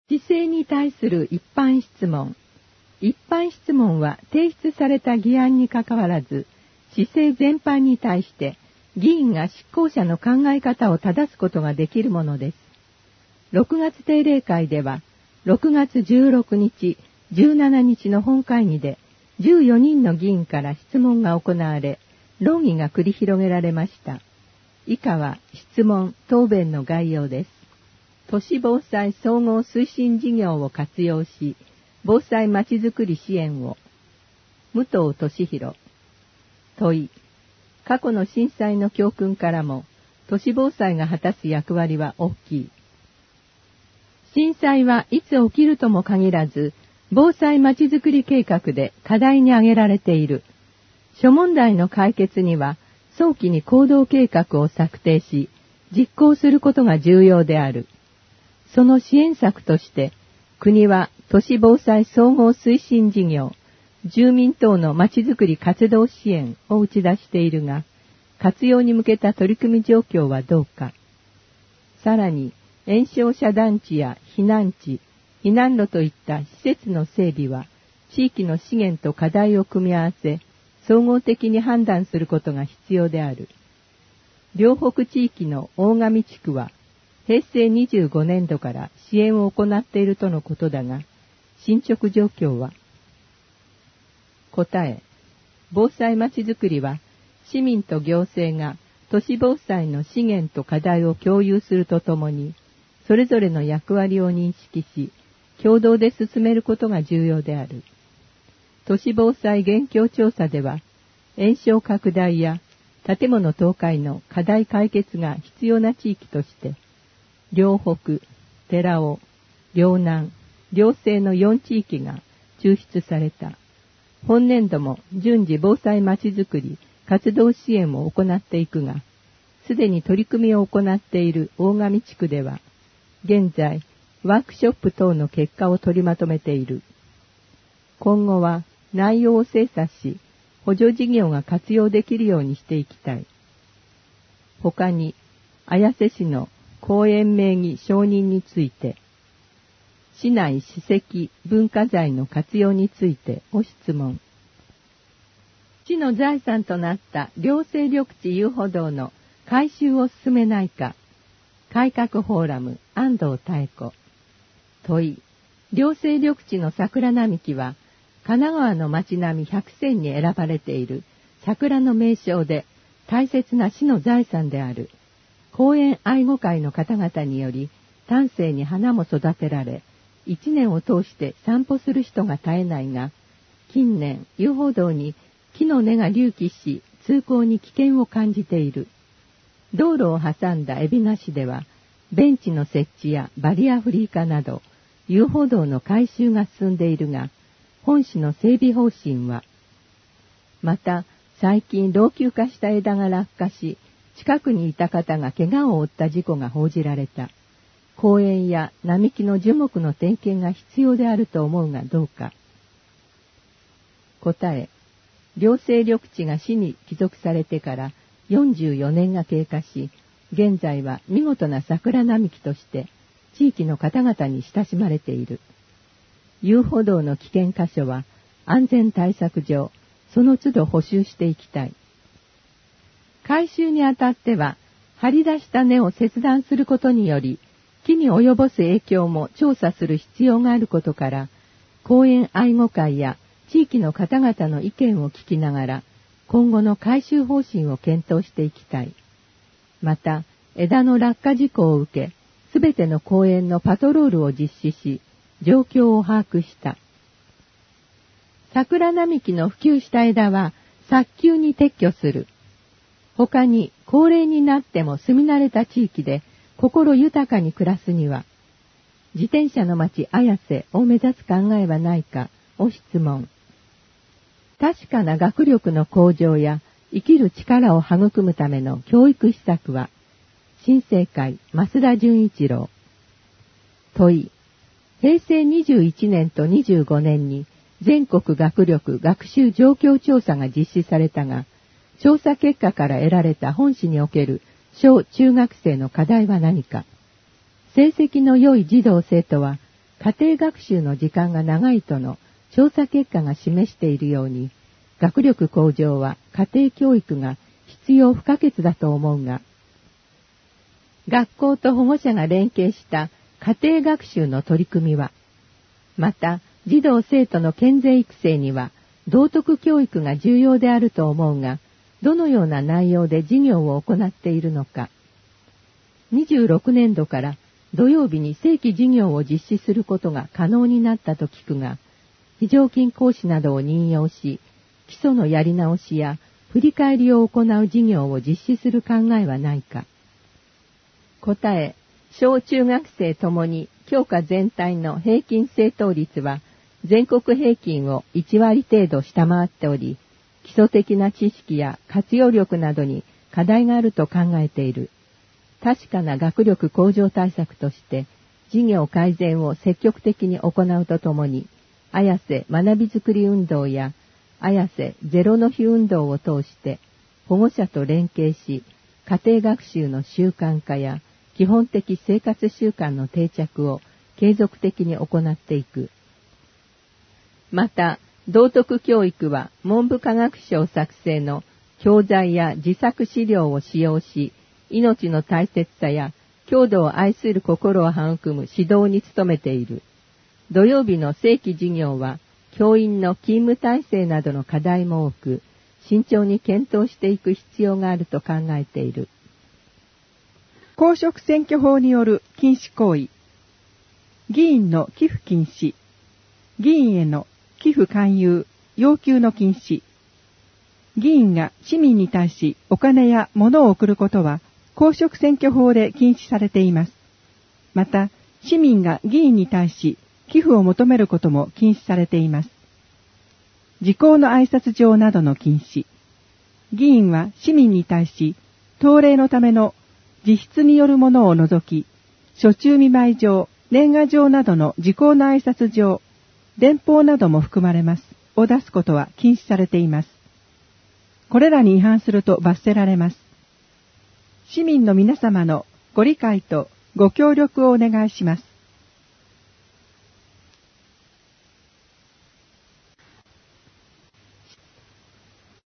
市政に対する一般質問。一般質問は提出された議案にかかわらず、市政全般に対して議員が執行者の考え方を正すことができるものです。6月定例会では、6月16日、17日の本会議で14人の議員から質問が行われ、論議が繰り広げられました。以下は質問・答弁の概要です。都市防災総合推進事業を活用し、防災まちづくり支援を。武藤俊弘。問い。過去の震災の教訓からも、都市防災が果たす役割は大きい。震災はいつ起きるとも限らず、防災まちづくり計画で課題に挙げられている。諸問題の解決には、早期に行動計画を策定し、実行することが重要である。その支援策として、国は都市防災総合推進事業、住民等のまちづくり活動支援を打ち出しているが、活用に向けた取り組み状況はどうか。さらに、延焼遮断地や避難地、避難路といった施設の整備は、地域の資源と課題を組み合わせ、総合的に判断することが必要である。両北地域の大上地区は、平成25年度から支援を行っているとのことだが、進捗状況は？答え、防災まちづくりは、市民と行政が都市防災の資源と課題を共有するとともに、それぞれの役割を認識し、共同で進めることが重要である。都市防災現況調査では、延焼拡大や建物倒壊の課題解決が必要な地域として、両北、寺尾、両南、両西の4地域が抽出された。本年度も順次防災まちづくり活動支援を行っていくが、すでに取り組みを行っている大上地区では、現在ワークショップ等の結果を取りまとめている。今後は内容を精査し、補助事業が活用できるようにしていきたい。他に、綾瀬市の公園名義承認について、市内史跡文化財の活用についてご質問。市の財産となった両西緑地遊歩道の改修を進めないか。改革フォーラム安藤妙子。問い。両西緑地の桜並木は神奈川の街並み100選に選ばれている桜の名勝で大切な市の財産である。公園愛護会の方々により丹精に花も育てられ、一年を通して散歩する人が絶えないが、近年遊歩道に木の根が隆起し通行に危険を感じている。道路を挟んだ海老名市では、ベンチの設置やバリアフリー化など、遊歩道の改修が進んでいるが、本市の整備方針は、また最近老朽化した枝が落下し、近くにいた方が怪我を負った事故が報じられた。公園や並木の樹木の点検が必要であると思うがどうか。答え、両西緑地が市に帰属されてから44年が経過し、現在は見事な桜並木として地域の方々に親しまれている。遊歩道の危険箇所は安全対策上、その都度補修していきたい。改修にあたっては、張り出した根を切断することにより、木に及ぼす影響も調査する必要があることから、公園愛護会や地域の方々の意見を聞きながら、今後の改修方針を検討していきたい。また、枝の落下事故を受け、すべての公園のパトロールを実施し、状況を把握した。桜並木の普及した枝は、早急に撤去する。他に、高齢になっても住み慣れた地域で心豊かに暮らすには、自転車の町綾瀬を目指す考えはないかを質問。確かな学力の向上や生きる力を育むための教育施策は、新生会増田純一郎。問い。平成21年と25年に全国学力学習状況調査が実施されたが、調査結果から得られた本市における小中学生の課題は何か。成績の良い児童生徒は家庭学習の時間が長いとの調査結果が示しているように、学力向上は家庭教育が必要不可欠だと思うが、学校と保護者が連携した家庭学習の取り組みは、また児童生徒の健全育成には道徳教育が重要であると思うが、どのような内容で授業を行っているのか。26年度から土曜日に正規授業を実施することが可能になったと聞くが、非常勤講師などを任用し、基礎のやり直しや振り返りを行う授業を実施する考えはないか。答え、小中学生ともに教科全体の平均正答率は全国平均を1割程度下回っており、基礎的な知識や活用力などに課題があると考えている。確かな学力向上対策として、授業改善を積極的に行うとともに、綾瀬学びづくり運動や綾瀬ゼロの日運動を通して、保護者と連携し、家庭学習の習慣化や基本的生活習慣の定着を継続的に行っていく。また、道徳教育は文部科学省作成の教材や自作資料を使用し、命の大切さや郷土を愛する心を育む指導に努めている。土曜日の正規授業は、教員の勤務体制などの課題も多く、慎重に検討していく必要があると考えている。 公職選挙法による禁止行為。議員の寄付禁止。議員への寄付勧誘、要求の禁止。議員が市民に対しお金や物を送ることは公職選挙法で禁止されています。また、市民が議員に対し寄付を求めることも禁止されています。時効の挨拶状などの禁止。議員は市民に対し、当例のための自筆によるものを除き、暑中見舞い状、年賀状などの時効の挨拶状、電報なども含まれます、を出すことは禁止されています。これらに違反すると罰せられます。市民の皆様のご理解とご協力をお願いします。